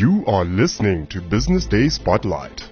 You are listening to Business Day Spotlight.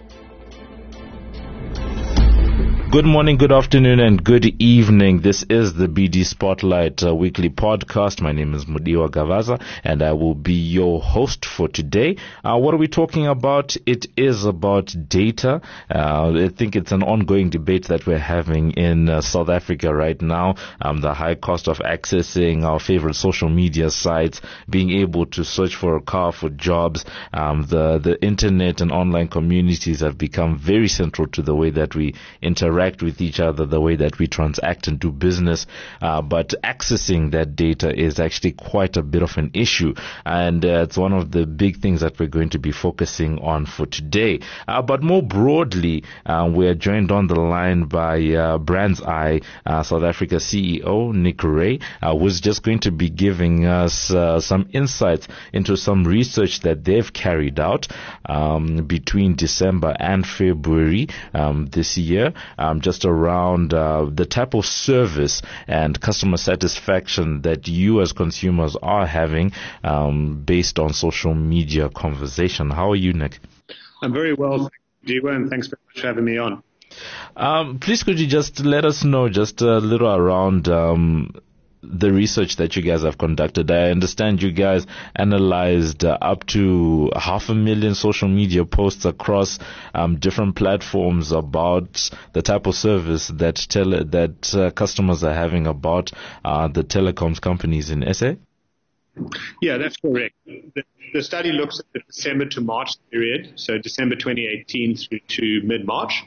Good morning, good afternoon, and good evening. This is the BD Spotlight weekly podcast. My name is Mudiwa Gavaza, and I will be your host for today. What are we talking about? It is about data. I think it's an ongoing debate that we're having in South Africa right now. The high cost of accessing our favorite social media sites, being able to search for a car, for jobs. The internet and online communities have become very central to the way that we interact with each other, the way that we transact and do business, but accessing that data is actually quite a bit of an issue, and it's one of the big things that we're going to be focusing on for today. But more broadly, we're joined on the line by Brands Eye South Africa CEO Nick Ray, who's just going to be giving us some insights into some research that they've carried out between December and February this year, just around the type of service and customer satisfaction that you as consumers are having based on social media conversation. How are you, Nick? I'm very well, Diwa, and thanks very much for having me on. Please could you just let us know just a little around the research that you guys have conducted? I understand you guys analyzed up to 500,000 social media posts across different platforms about the type of service that customers are having about the telecoms companies in SA? Yeah, that's correct. The study looks at the December to March period, so December 2018 through to mid-March.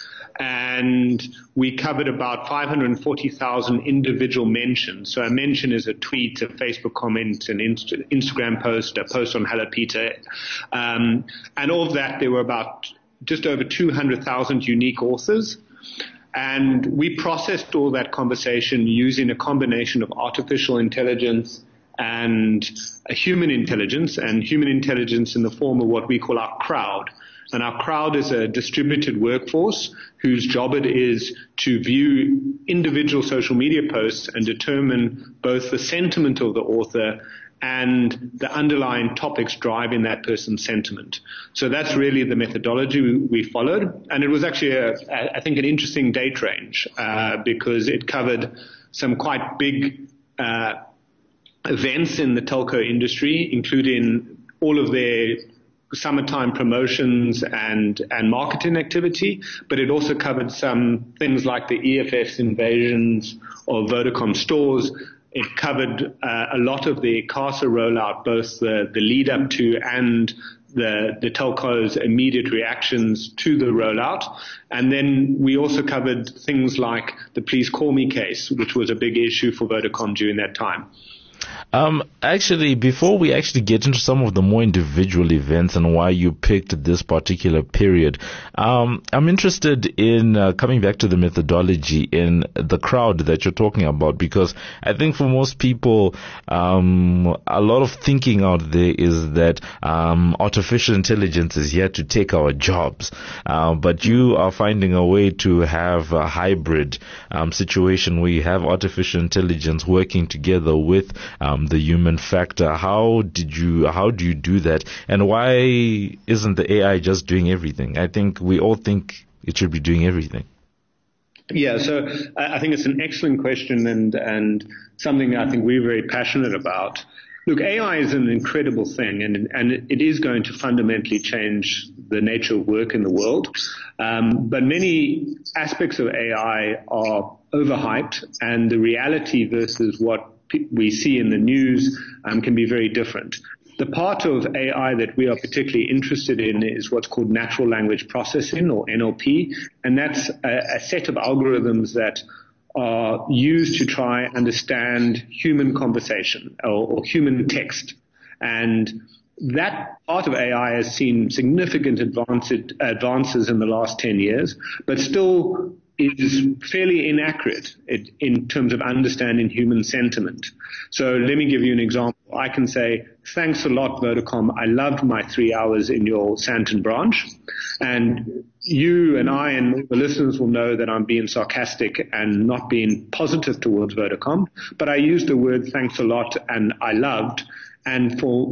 And we covered about 540,000 individual mentions. So a mention is a tweet, a Facebook comment, an Instagram post, a post on Hello Peter. And of that, there were about just over 200,000 unique authors. And we processed all that conversation using a combination of artificial intelligence and human intelligence in the form of what we call our crowd. And our crowd is a distributed workforce whose job it is to view individual social media posts and determine both the sentiment of the author and the underlying topics driving that person's sentiment. So that's really the methodology we followed. And it was actually, I think, an interesting date range because it covered some quite big events in the telco industry, including all of their summertime promotions and marketing activity, but it also covered some things like the EFF's invasions of Vodacom stores. It covered a lot of the ICASA rollout, both the lead up to and the telco's immediate reactions to the rollout. And then we also covered things like the Please Call Me case, which was a big issue for Vodacom during that time. Actually, before we actually get into some of the more individual events and why you picked this particular period, I'm interested in coming back to the methodology in the crowd that you're talking about, because I think for most people, a lot of thinking out there is that artificial intelligence is here to take our jobs, but you are finding a way to have a hybrid situation where you have artificial intelligence working together with the human factor. How do you do that? And why isn't the AI just doing everything? I think we all think it should be doing everything. Yeah, so I think it's an excellent question and something I think we're very passionate about. Look, AI is an incredible thing and it is going to fundamentally change the nature of work in the world. But many aspects of AI are overhyped, and the reality versus what we see in the news can be very different. The part of AI that we are particularly interested in is what's called natural language processing, or NLP, and that's a set of algorithms that are used to try and understand human conversation or human text. And that part of AI has seen significant advances in the last 10 years, but still is fairly inaccurate in terms of understanding human sentiment. So let me give you an example. I can say, thanks a lot, Vodacom. I loved my 3 hours in your Sandton branch. And you and I and the listeners will know that I'm being sarcastic and not being positive towards Vodacom. But I used the word thanks a lot and I loved. And for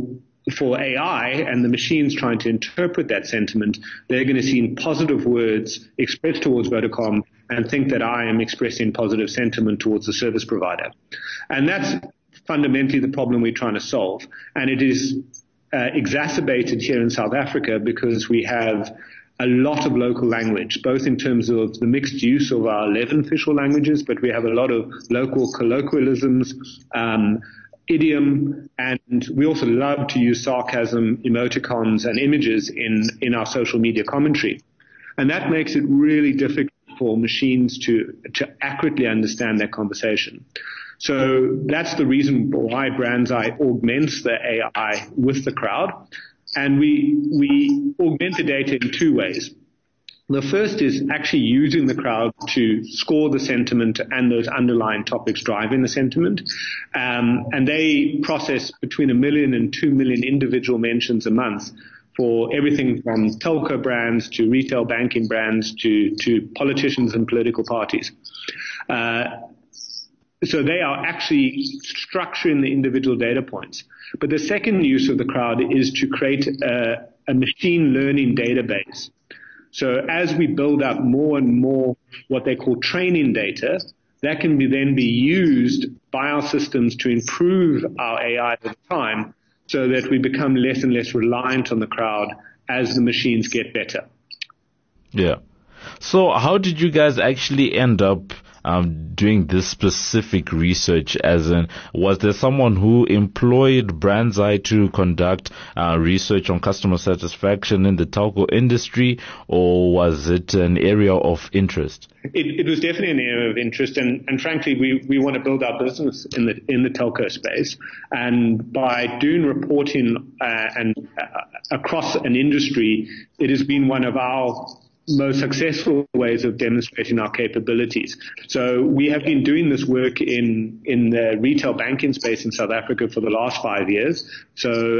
for AI and the machines trying to interpret that sentiment, they're going to see positive words expressed towards Vodacom and think that I am expressing positive sentiment towards the service provider. And that's fundamentally the problem we're trying to solve. And it is exacerbated here in South Africa because we have a lot of local language, both in terms of the mixed use of our 11 official languages, but we have a lot of local colloquialisms, idiom, and we also love to use sarcasm, emoticons, and images in our social media commentary. And that makes it really difficult for machines to accurately understand that conversation. So that's the reason why BrandZai augments the AI with the crowd. And we augment the data in two ways. The first is actually using the crowd to score the sentiment and those underlying topics driving the sentiment. And they process between 1 million and 2 million individual mentions a month for everything from telco brands to retail banking brands to politicians and political parties. So they are actually structuring the individual data points. But the second use of the crowd is to create a machine learning database. So as we build up more and more what they call training data, that can then be used by our systems to improve our AI over time so that we become less and less reliant on the crowd as the machines get better. Yeah. So how did you guys actually end up doing this specific research? As in, was there someone who employed BrandZai to conduct research on customer satisfaction in the telco industry, or was it an area of interest? It was definitely an area of interest, and frankly, we want to build our business in the telco space, and by doing reporting and across an industry, it has been one of our most successful ways of demonstrating our capabilities. So we have been doing this work in the retail banking space in South Africa for the last 5 years. So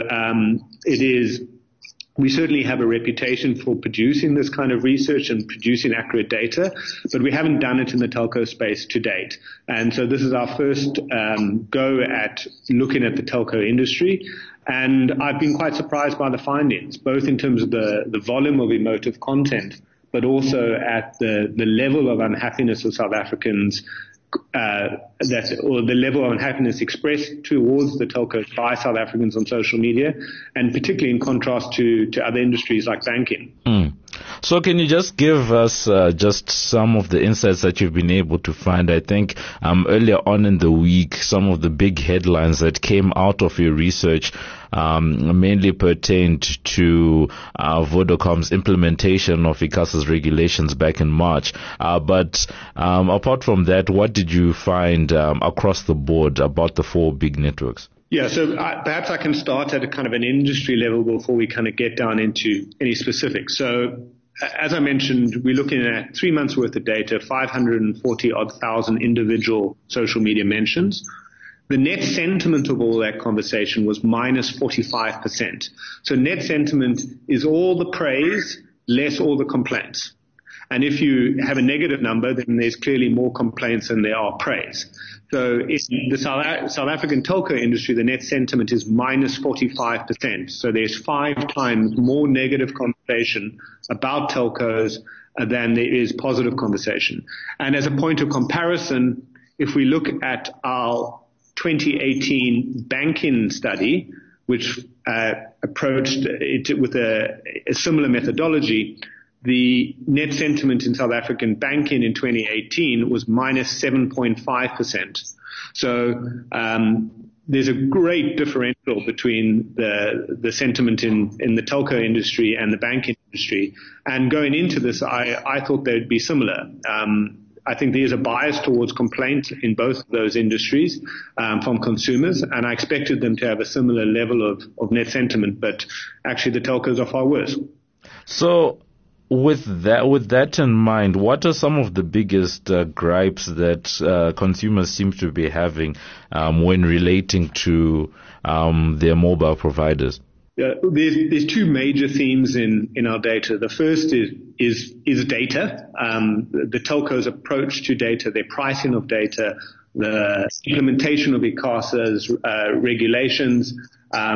we certainly have a reputation for producing this kind of research and producing accurate data, but we haven't done it in the telco space to date. And so this is our first go at looking at the telco industry. And I've been quite surprised by the findings, both in terms of the volume of emotive content, but also at the level of unhappiness of South Africans, or the level of unhappiness expressed towards the telcos by South Africans on social media, and particularly in contrast to other industries like banking. So can you just give us just some of the insights that you've been able to find? I think earlier on in the week, some of the big headlines that came out of your research mainly pertained to Vodacom's implementation of ICASA's regulations back in March. But apart from that, what did you find across the board about the 4 big networks? Yeah, so perhaps I can start at a kind of an industry level before we kind of get down into any specifics. So as I mentioned, we're looking at 3 months worth of data, 540,000 individual social media mentions. The net sentiment of all that conversation was minus 45%. So net sentiment is all the praise, less all the complaints. And if you have a negative number, then there's clearly more complaints than there are praise. So in the South African telco industry, the net sentiment is minus 45%. So there's 5 times more negative conversation about telcos than there is positive conversation. And as a point of comparison, if we look at our 2018 banking study, which approached it with a similar methodology, the net sentiment in South African banking in 2018 was minus 7.5%. So there's a great differential between the sentiment in the telco industry and the banking industry. And going into this, I thought they'd be similar. I think there's a bias towards complaint in both of those industries from consumers, and I expected them to have a similar level of net sentiment, but actually the telcos are far worse. So with that in mind, what are some of the biggest gripes that consumers seem to be having when relating to their mobile providers? There's 2 major themes in our data. The first is data, the telco's approach to data, their pricing of data, the implementation of ICASA's regulations,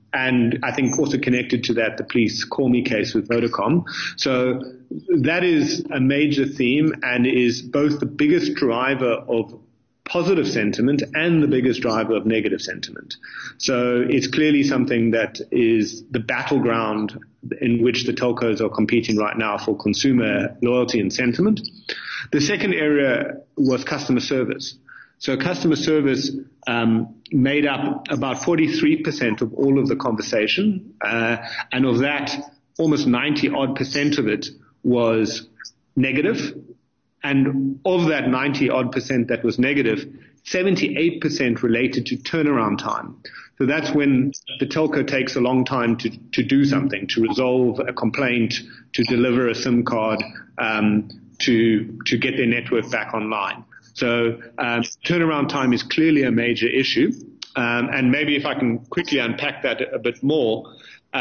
and I think also connected to that, the Please Call Me case with Vodacom. So that is a major theme and is both the biggest driver of positive sentiment and the biggest driver of negative sentiment. So it's clearly something that is the battleground in which the telcos are competing right now for consumer loyalty and sentiment. The second area was customer service. So customer service made up about 43% of all of the conversation, and of that, almost 90% of it was negative. And of that 90% that was negative, 78% related to turnaround time. So that's when the telco takes a long time to do something, to resolve a complaint, to deliver a SIM card, to get their network back online. So turnaround time is clearly a major issue. And maybe if I can quickly unpack that a bit more,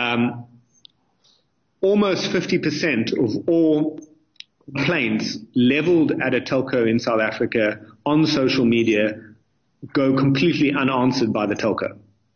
almost 50% of all complaints leveled at a telco in South Africa on social media go completely unanswered by the telco.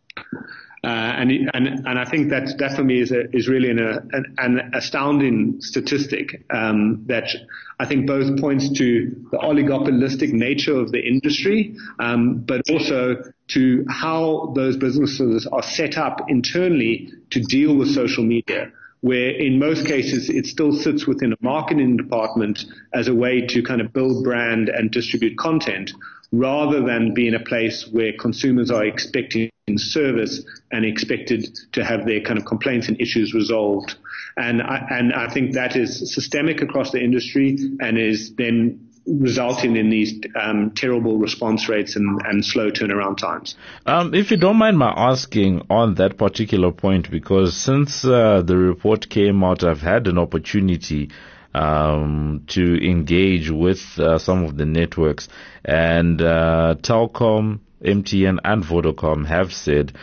And I think that for me is really an astounding statistic that I think both points to the oligopolistic nature of the industry, but also to how those businesses are set up internally to deal with social media, where in most cases it still sits within a marketing department as a way to kind of build brand and distribute content, rather than be in a place where consumers are expecting service and expected to have their kind of complaints and issues resolved. And I think that is systemic across the industry and is then resulting in these terrible response rates and slow turnaround times. If you don't mind my asking on that particular point, because since the report came out, I've had an opportunity to engage with some of the networks, and Telkom, MTN and Vodacom have said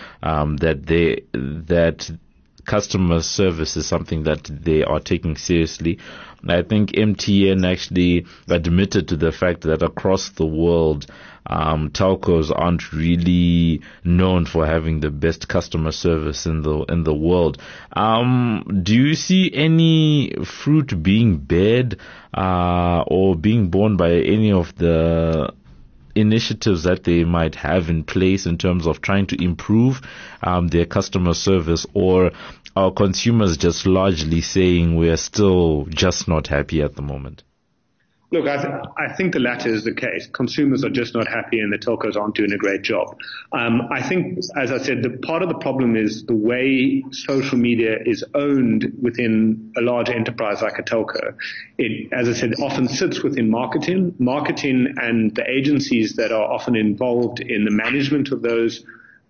that customer service is something that they are taking seriously. I think MTN actually admitted to the fact that across the world, telcos aren't really known for having the best customer service in the world. Do you see any fruit being bared or being borne by any of the initiatives that they might have in place in terms of trying to improve their customer service, or are consumers just largely saying we are still just not happy at the moment? Look, I think the latter is the case. Consumers are just not happy and the telcos aren't doing a great job. I think, as I said, the part of the problem is the way social media is owned within a large enterprise like a telco. It, as I said, often sits within marketing and the agencies that are often involved in the management of those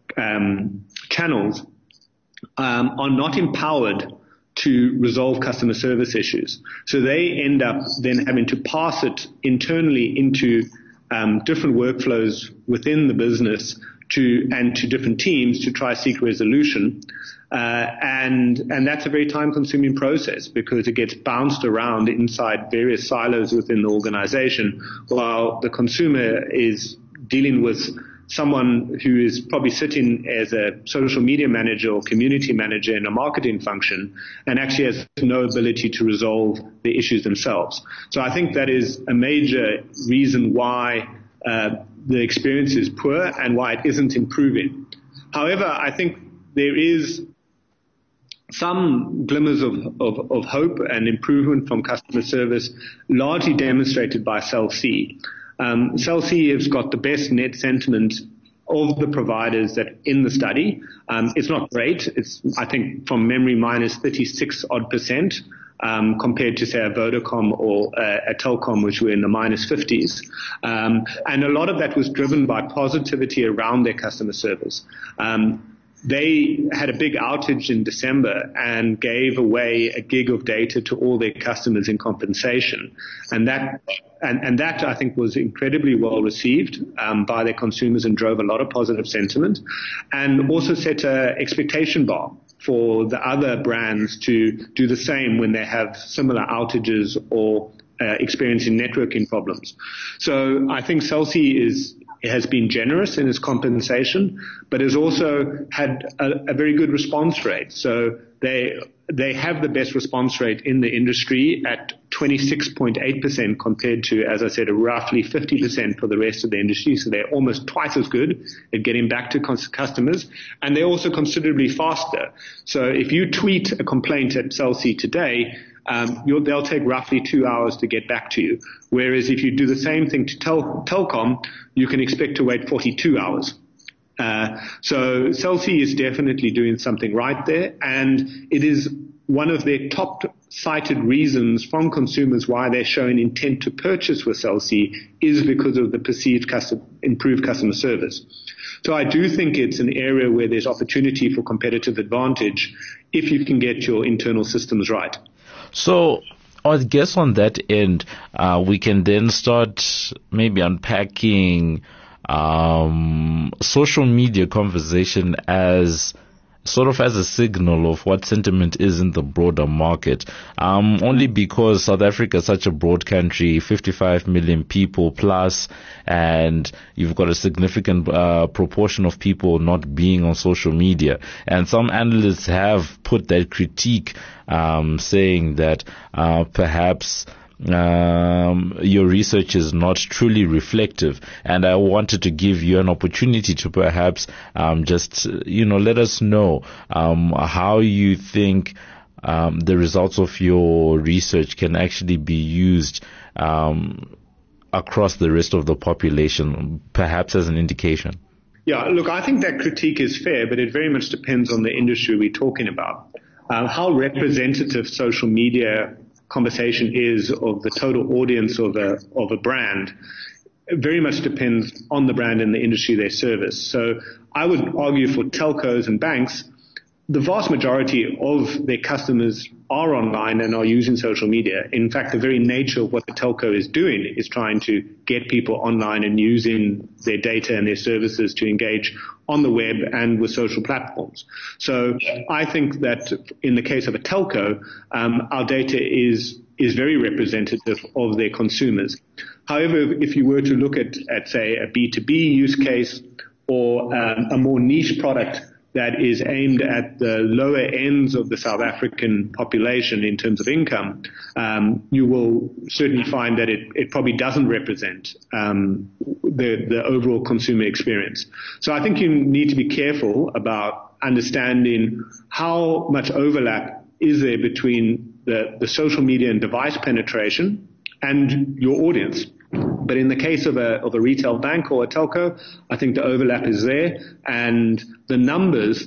channels are not empowered to resolve customer service issues. So they end up then having to pass it internally into different workflows within the business to different teams to try seek resolution. And that's a very time consuming process because it gets bounced around inside various silos within the organization, while the consumer is dealing with someone who is probably sitting as a social media manager or community manager in a marketing function and actually has no ability to resolve the issues themselves. So I think that is a major reason why the experience is poor and why it isn't improving. However, I think there is some glimmers of hope and improvement from customer service, largely demonstrated by Cell C. Cell C has got the best net sentiment of the providers that in the study. It's not great. It's, I think, from memory, minus 36% compared to, say, a Vodacom or a Telkom, which were in the minus 50s. And a lot of that was driven by positivity around their customer service. They had a big outage in December and gave away a gig of data to all their customers in compensation. And that I think was incredibly well received by their consumers and drove a lot of positive sentiment, and also set an expectation bar for the other brands to do the same when they have similar outages or experiencing networking problems. So I think Cell C is has been generous in its compensation, but has also had a very good response rate. So they have the best response rate in the industry at 26.8% compared to, as I said, roughly 50% for the rest of the industry. So they're almost twice as good at getting back to customers. And they're also considerably faster. So if you tweet a complaint at Cell C today, they'll take roughly 2 hours to get back to you. Whereas if you do the same thing to Telkom, you can expect to wait 42 hours. So Cell C is definitely doing something right there, and it is one of their top cited reasons from consumers why they're showing intent to purchase with Cell C is because of the perceived improved customer service. So I do think it's an area where there's opportunity for competitive advantage if you can get your internal systems right. So I guess on that end, we can then start maybe unpacking social media conversation as sort of as a signal of what sentiment is in the broader market. Only because South Africa is such a broad country, 55 million people plus, and you've got a significant proportion of people not being on social media. And some analysts have put that critique, saying that perhaps your research is not truly reflective, and I wanted to give you an opportunity to perhaps just let us know how you think the results of your research can actually be used across the rest of the population, perhaps as an indication. Yeah, look, I think that critique is fair, but it very much depends on the industry we're talking about. How representative social media conversation is of the total audience of a brand very much depends on the brand and the industry they service. So I would argue for telcos and banks, the vast majority of their customers are online and are using social media. In fact, the very nature of what the telco is doing is trying to get people online and using their data and their services to engage on the web and with social platforms. So I think that in the case of a telco, our data is very representative of their consumers. However, if you were to look at say, a B2B use case or a more niche product that is aimed at the lower ends of the South African population in terms of income, you will certainly find that it probably doesn't represent the overall consumer experience. So I think you need to be careful about understanding how much overlap is there between the social media and device penetration and your audience. But in the case of a retail bank or a telco, I think the overlap is there, and the numbers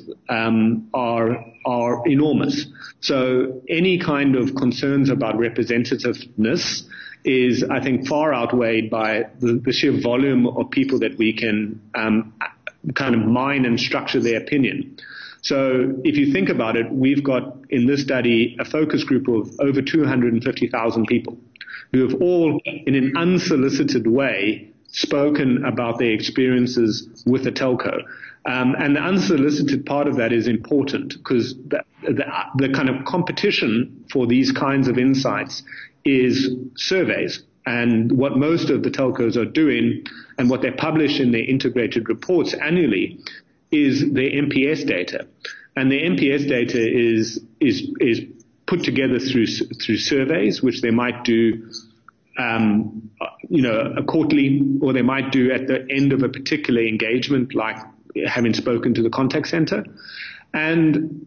are enormous. So any kind of concerns about representativeness is, I think, far outweighed by the sheer volume of people that we can kind of mine and structure their opinion. So if you think about it, we've got in this study a focus group of over 250,000 people who have all, in an unsolicited way, spoken about their experiences with a telco. And the unsolicited part of that is important because the kind of competition for these kinds of insights is surveys. And what most of the telcos are doing and what they publish in their integrated reports annually is their NPS data. And the NPS data is put together through surveys, which they might do, a quarterly, or they might do at the end of a particular engagement, like having spoken to the contact center. And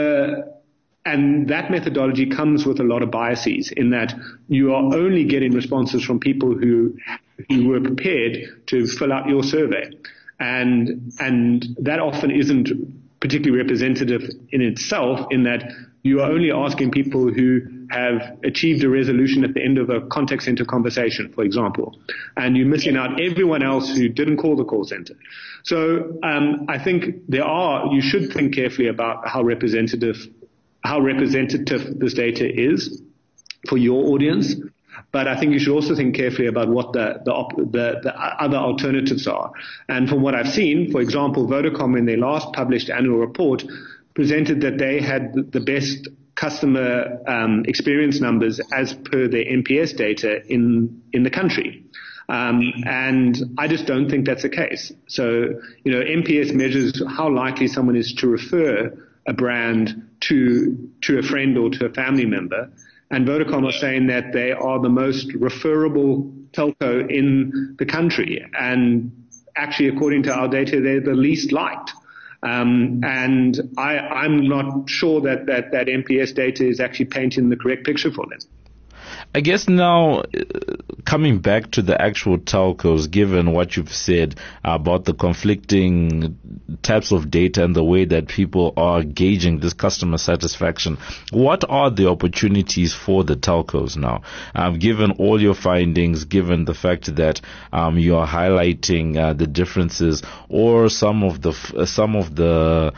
that methodology comes with a lot of biases in that you are only getting responses from people who were prepared to fill out your survey. And that often isn't particularly representative in itself, in that you are only asking people who have achieved a resolution at the end of a contact center conversation, for example, and you're missing out everyone else who didn't call the call center. So I think you should think carefully about how representative this data is for your audience. But I think you should also think carefully about what the other alternatives are. And from what I've seen, for example, Vodacom in their last published annual report presented that they had the best customer experience numbers as per their NPS data in the country. And I just don't think that's the case. So, NPS measures how likely someone is to refer a brand to a friend or to a family member. And Vodacom are saying that they are the most referable telco in the country. And actually, according to our data, they're the least liked. And I'm not sure that NPS data is actually painting the correct picture for them. I guess now, coming back to the actual telcos, given what you've said about the conflicting types of data and the way that people are gauging this customer satisfaction, what are the opportunities for the telcos now? Given all your findings, given the fact that you are highlighting the differences or some of the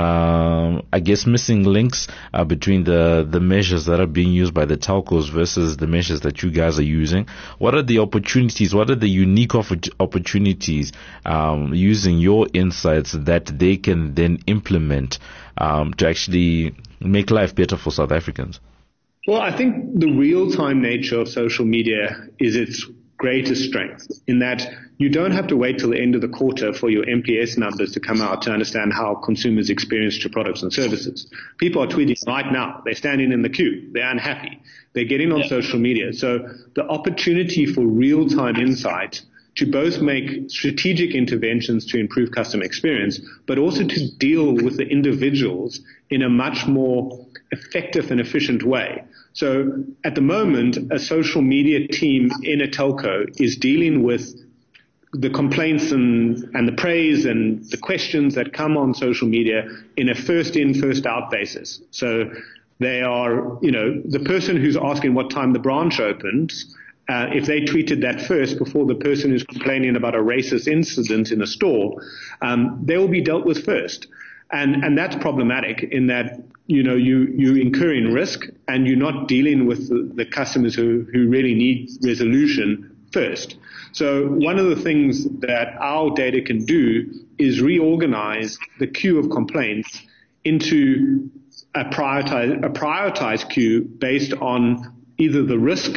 I guess missing links between the measures that are being used by the telcos versus the measures that you guys are using. What are the opportunities? What are the unique opportunities using your insights that they can then implement to actually make life better for South Africans? Well, I think the real-time nature of social media is its greatest strength in that you don't have to wait till the end of the quarter for your NPS numbers to come out to understand how consumers experience your products and services. People are tweeting right now. They're standing in the queue. They're unhappy. They're getting on social media. So the opportunity for real-time insight to both make strategic interventions to improve customer experience, but also to deal with the individuals in a much more effective and efficient way. So at the moment, a social media team in a telco is dealing with the complaints and the praise and the questions that come on social media in a first in, first out basis. So they are, the person who's asking what time the branch opens, if they tweeted that first before the person who's complaining about a racist incident in a store, they will be dealt with first. And that's problematic in that, you incurring risk and you're not dealing with the customers who really need resolution first. So one of the things that our data can do is reorganize the queue of complaints into a prioritized queue based on either the risk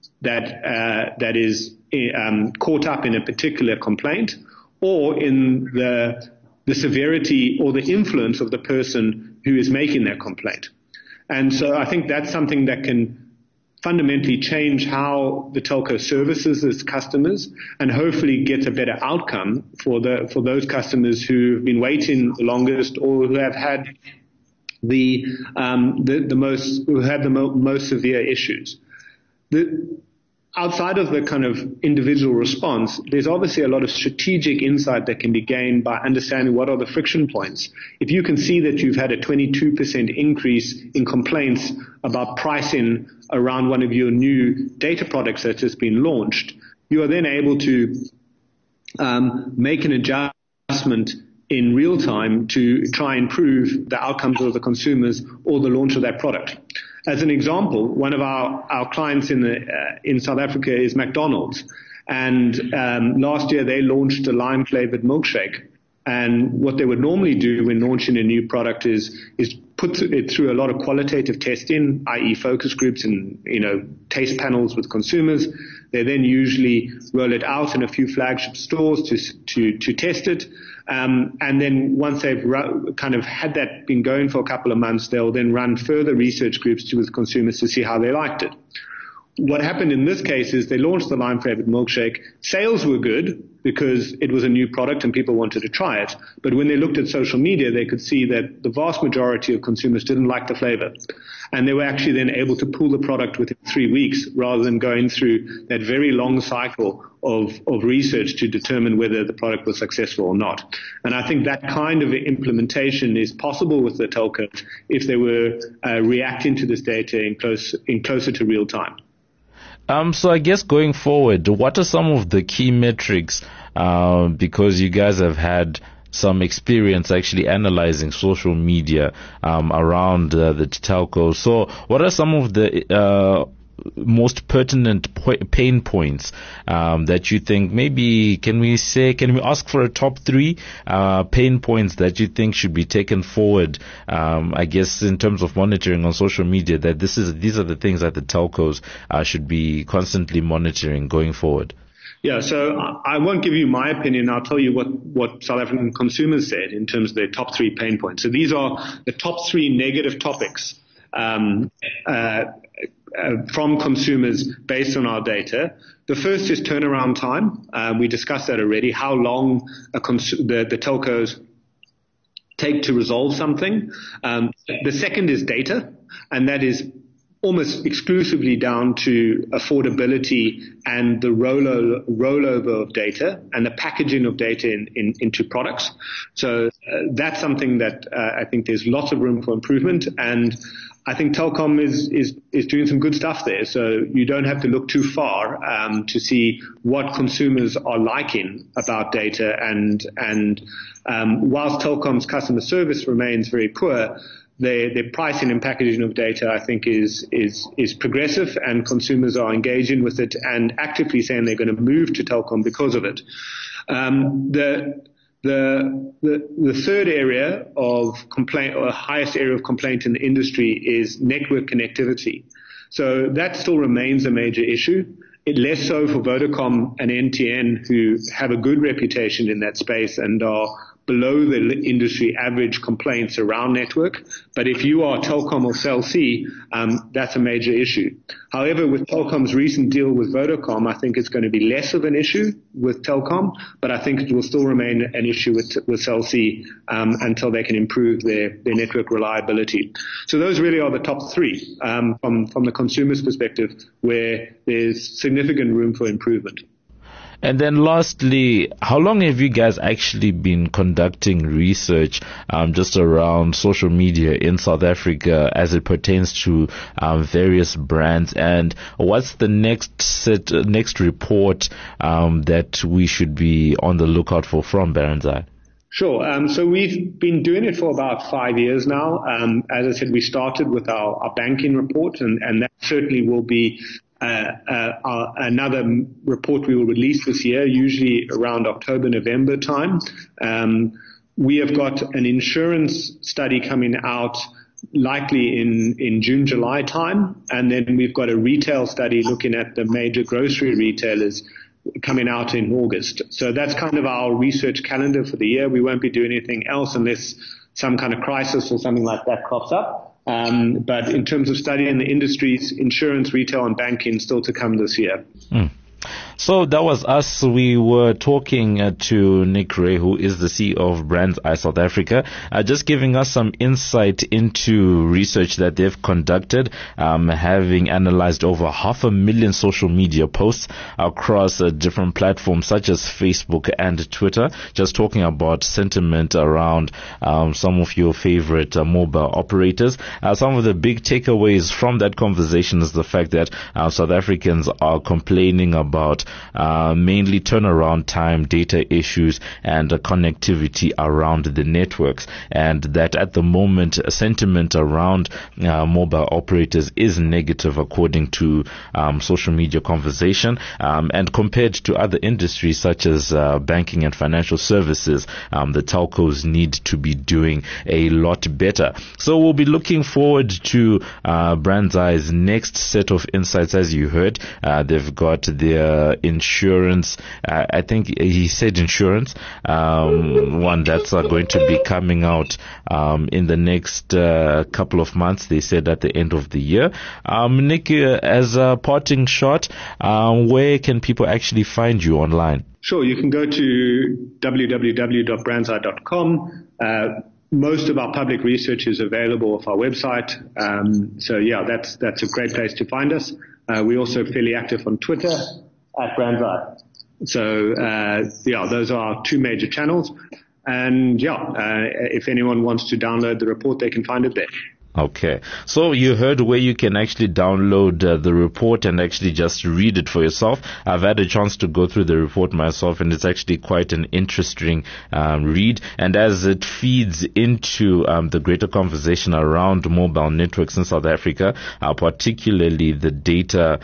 that is caught up in a particular complaint or in the severity or the influence of the person who is making that complaint. And so I think that's something that can fundamentally change how the telco services its customers and hopefully get a better outcome for those customers who've been waiting the longest or who have had the most severe issues. Outside of the kind of individual response, there's obviously a lot of strategic insight that can be gained by understanding what are the friction points. If you can see that you've had a 22% increase in complaints about pricing around one of your new data products that's just been launched, you are then able to make an adjustment in real time to try and improve the outcomes of the consumers or the launch of that product. As an example, one of our clients in South Africa is McDonald's, and last year they launched a lime-flavored milkshake. And what they would normally do when launching a new product is put it through a lot of qualitative testing, i.e. focus groups and taste panels with consumers. They then usually roll it out in a few flagship stores to test it. And then once they've kind of had that been going for a couple of months, they'll then run further research groups with consumers to see how they liked it. What happened in this case is they launched the lime-flavored milkshake. Sales were good because it was a new product and people wanted to try it. But when they looked at social media, they could see that the vast majority of consumers didn't like the flavor. And they were actually then able to pull the product within 3 weeks rather than going through that very long cycle of research to determine whether the product was successful or not. And I think that kind of implementation is possible with the telcos if they were reacting to this data in closer to real time. So I guess going forward, what are some of the key metrics, because you guys have had some experience actually analyzing social media around the telco. So what are some of the most pertinent pain points that you think maybe can we ask for a top 3 pain points that you think should be taken forward, I guess in terms of monitoring on social media, that these are the things that the telcos should be constantly monitoring going forward? Yeah, so I won't give you my opinion. I'll tell you what South African consumers said in terms of their top 3 pain points. So these are the top 3 negative topics from consumers based on our data. The first is turnaround time. We discussed that already, how long the telcos take to resolve something. The second is data, and that is almost exclusively down to affordability and the rollover of data and the packaging of data into products. So that's something that I think there's lots of room for improvement, and I think Telkom is doing some good stuff there. So you don't have to look too far to see what consumers are liking about data, and whilst Telkom's customer service remains very poor, their pricing and packaging of data, I think, is progressive, and consumers are engaging with it and actively saying they're going to move to Telkom because of it. The third area of complaint, or highest area of complaint in the industry, is network connectivity. So that still remains a major issue. Less so for Vodacom and NTN, who have a good reputation in that space and are below the industry average complaints around network. But if you are Telkom or Cell C, that's a major issue. However, with Telkom's recent deal with Vodacom, I think it's going to be less of an issue with Telkom, but I think it will still remain an issue with Cell C until they can improve their network reliability. So those really are the top 3 from the consumer's perspective, where there's significant room for improvement. And then lastly, how long have you guys actually been conducting research just around social media in South Africa as it pertains to various brands? And what's the next report that we should be on the lookout for from Barron's Eye? Sure. So we've been doing it for about 5 years now. As I said, we started with our banking report, and that certainly will be another report we will release this year, usually around October, November time. We have got an insurance study coming out likely in June, July time. And then we've got a retail study looking at the major grocery retailers coming out in August. So that's kind of our research calendar for the year. We won't be doing anything else unless some kind of crisis or something like that crops up. But in terms of studying the industries, insurance, retail, and banking still to come this year. So that was us. We were talking to Nick Ray, who is the CEO of Brands Eye South Africa, just giving us some insight into research that they've conducted, having analyzed over 500,000 social media posts across different platforms such as Facebook and Twitter, just talking about sentiment around some of your favorite mobile operators. Some of the big takeaways from that conversation is the fact that South Africans are complaining about mainly turnaround time, data issues, and connectivity around the networks, and that at the moment sentiment around mobile operators is negative according to social media conversation, and compared to other industries such as banking and financial services, the telcos need to be doing a lot better. So we'll be looking forward to Brands Eye's next set of insights. As you heard, they've got their insurance, I think he said insurance, one that's going to be coming out in the next couple of months. They said at the end of the year. Nick, as a parting shot, where can people actually find you online? Sure, you can go to www.brandseye.com. Most of our public research is available off our website. So yeah, that's a great place to find us. We're also fairly active on Twitter at Brands Eye. So yeah, those are our 2 major channels. And yeah, if anyone wants to download the report, they can find it there. Okay. So you heard where you can actually download the report and actually just read it for yourself. I've had a chance to go through the report myself, and it's actually quite an interesting read. And as it feeds into the greater conversation around mobile networks in South Africa, particularly the data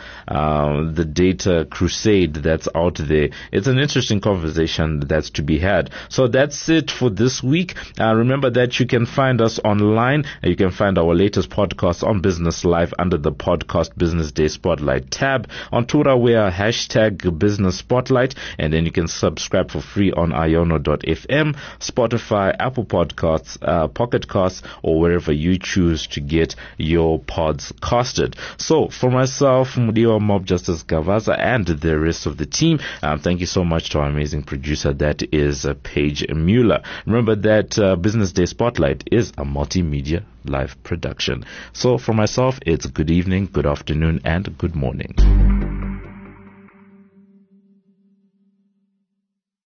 crusade that's out there, it's an interesting conversation that's to be had. So that's it for this week. Remember that you can find us online. You can find our our latest podcast on Business Live under the podcast Business Day Spotlight tab. On Twitter, we are #Business Spotlight, and then you can subscribe for free on iono.fm, Spotify, Apple Podcasts, Pocket Casts, or wherever you choose to get your pods casted. So for myself, Mudiwa Mob Justice Gavaza, and the rest of the team, thank you so much to our amazing producer, that is Paige Mueller. Remember that Business Day Spotlight is a multimedia live production. So for myself, it's good evening, good afternoon, and good morning.